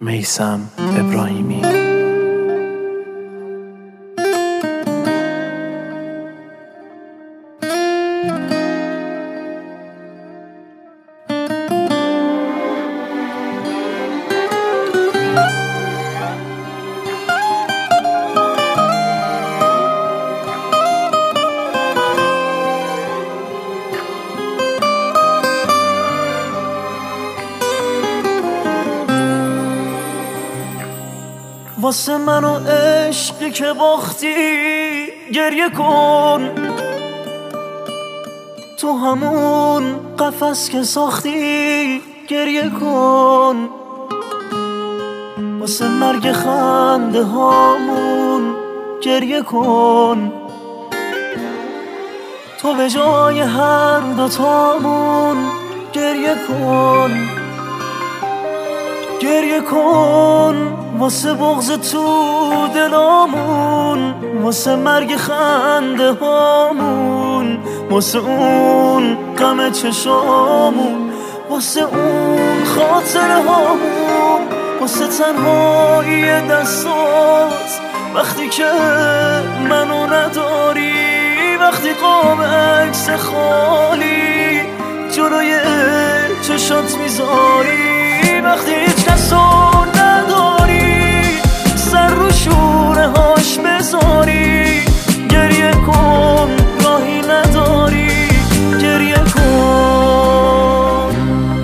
میثم ابراهیمی. واسه من و عشقی که باختی گریه کن، تو همون قفس که ساختی گریه کن، واسه مرگ خنده هامون گریه کن، تو به جای هر دوتامون گریه کن، گریه کن واسه بغض تو دلامون، واسه مرگ خنده هامون، واسه اون غم چشامون، واسه اون خاطره هامون، واسه تنهایی دستات وقتی که منو نداری، وقتی قاب عکس خالی جلوی چشات میذاری، وقتی هیچ کسو نداری سر رو شونه هاش بذاری، گریه کن راهی نداری گریه کن.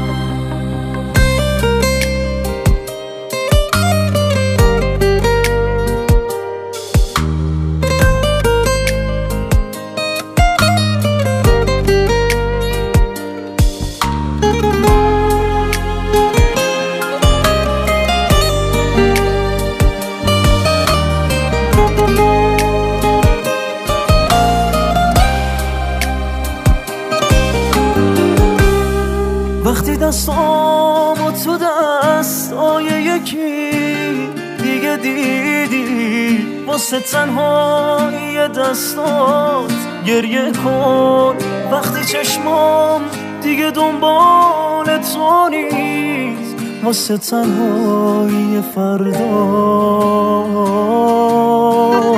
وقتی دستامو تو دستای یکی دیگه دیدی، واسه تنهایی دستات گریه کن، وقتی چشمام دیگه دنبال تو نیست، واسه تنهایی فردا